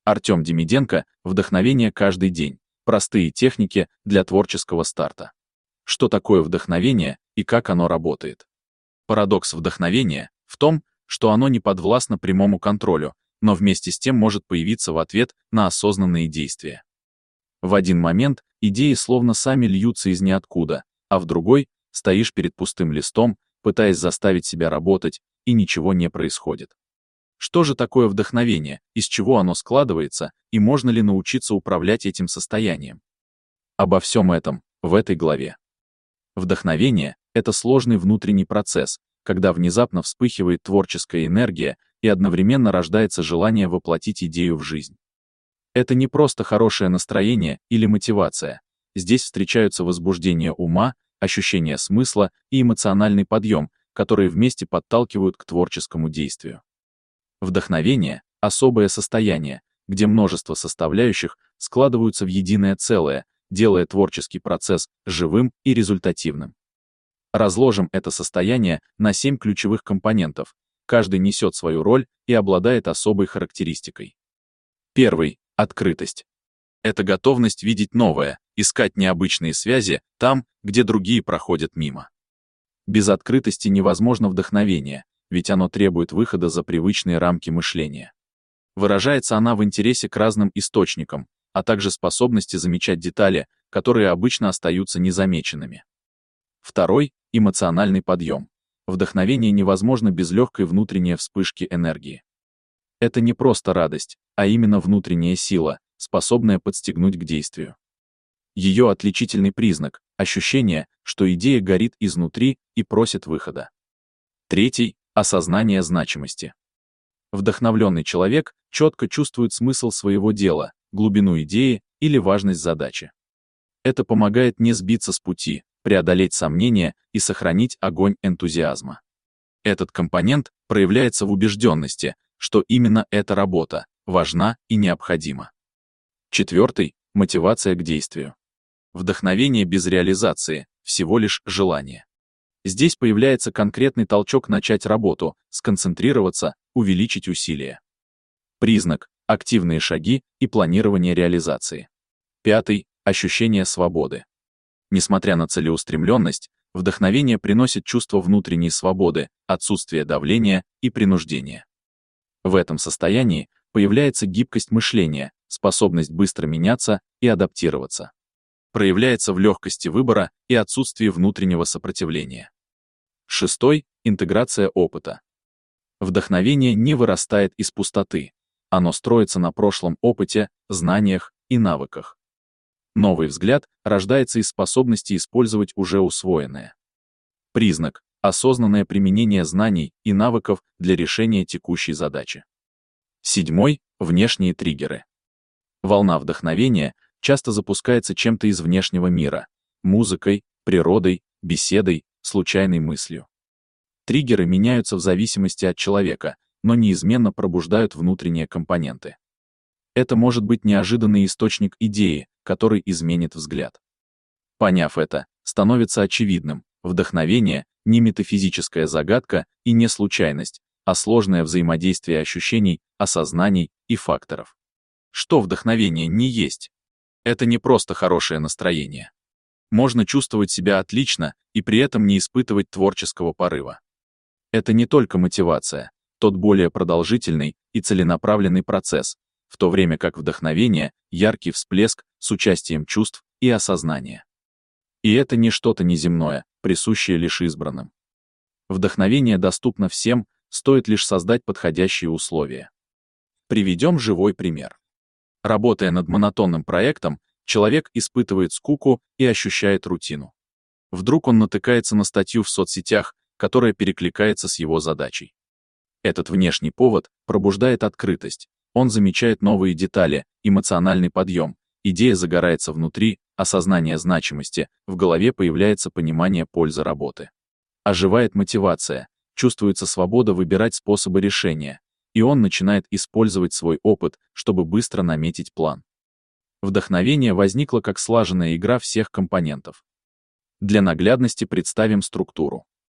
Артем Демиденко «Вдохновение каждый день. Простые техники для творческого старта». Что такое вдохновение и как оно работает? Парадокс вдохновения в том, что оно не подвластно прямому контролю, но вместе с тем может появиться в ответ на осознанные действия. В один момент идеи словно сами льются из ниоткуда, а в другой стоишь перед пустым листом, пытаясь заставить себя работать, и ничего не происходит. Что же такое вдохновение, из чего оно складывается, и можно ли научиться управлять этим состоянием? Обо всем этом в этой главе. Вдохновение — это сложный внутренний процесс, когда внезапно вспыхивает творческая энергия и одновременно рождается желание воплотить идею в жизнь. Это не просто хорошее настроение или мотивация. Здесь встречаются возбуждение ума, ощущение смысла и эмоциональный подъем, которые вместе подталкивают к творческому действию. Вдохновение — особое состояние, где множество составляющих складываются в единое целое, делая творческий процесс живым и результативным. Разложим это состояние на 7 ключевых компонентов. Каждый несет свою роль и обладает особой характеристикой. Первый — открытость. Это готовность видеть новое, искать необычные связи там, где другие проходят мимо. Без открытости невозможно вдохновение, ведь оно требует выхода за привычные рамки мышления. Выражается она в интересе к разным источникам, а также способности замечать детали, которые обычно остаются незамеченными. Второй — эмоциональный подъем. Вдохновение невозможно без легкой внутренней вспышки энергии. Это не просто радость, а именно внутренняя сила, способная подстегнуть к действию. Ее отличительный признак — ощущение, что идея горит изнутри и просит выхода. Третий — осознание значимости. Вдохновленный человек четко чувствует смысл своего дела, глубину идеи или важность задачи. Это помогает не сбиться с пути, преодолеть сомнения и сохранить огонь энтузиазма. Этот компонент проявляется в убежденности, что именно эта работа важна и необходима. Четвертый — мотивация к действию. Вдохновение без реализации — всего лишь желание. Здесь появляется конкретный толчок начать работу, сконцентрироваться, увеличить усилия. Признак — активные шаги и планирование реализации. Пятый — ощущение свободы. Несмотря на целеустремленность, вдохновение приносит чувство внутренней свободы, отсутствие давления и принуждения. В этом состоянии появляется гибкость мышления, способность быстро меняться и адаптироваться. Проявляется в легкости выбора и отсутствии внутреннего сопротивления. Шестой — интеграция опыта. Вдохновение не вырастает из пустоты, оно строится на прошлом опыте, знаниях и навыках. Новый взгляд рождается из способности использовать уже усвоенное. Признак — осознанное применение знаний и навыков для решения текущей задачи. Седьмой — внешние триггеры. Волна вдохновения часто запускается чем-то из внешнего мира — музыкой, природой, беседой, случайной мыслью. Триггеры меняются в зависимости от человека, но неизменно пробуждают внутренние компоненты. Это может быть неожиданный источник идеи, который изменит взгляд. Поняв это, становится очевидным: вдохновение — не метафизическая загадка и не случайность, а сложное взаимодействие ощущений, осознаний и факторов. Что вдохновение не есть? Это не просто хорошее настроение. Можно чувствовать себя отлично и при этом не испытывать творческого порыва. Это не только мотивация, тот более продолжительный и целенаправленный процесс, в то время как вдохновение — яркий всплеск с участием чувств и осознания. И это не что-то неземное, присущее лишь избранным. Вдохновение доступно всем, стоит лишь создать подходящие условия. Приведем живой пример. Работая над монотонным проектом, человек испытывает скуку и ощущает рутину. Вдруг он натыкается на статью в соцсетях, которая перекликается с его задачей. Этот внешний повод пробуждает открытость, он замечает новые детали, эмоциональный подъем, идея загорается внутри, осознание значимости, в голове появляется понимание пользы работы. Оживает мотивация, чувствуется свобода выбирать способы решения, и он начинает использовать свой опыт, чтобы быстро наметить план. Вдохновение возникло как слаженная игра всех компонентов. Для наглядности представим структуру.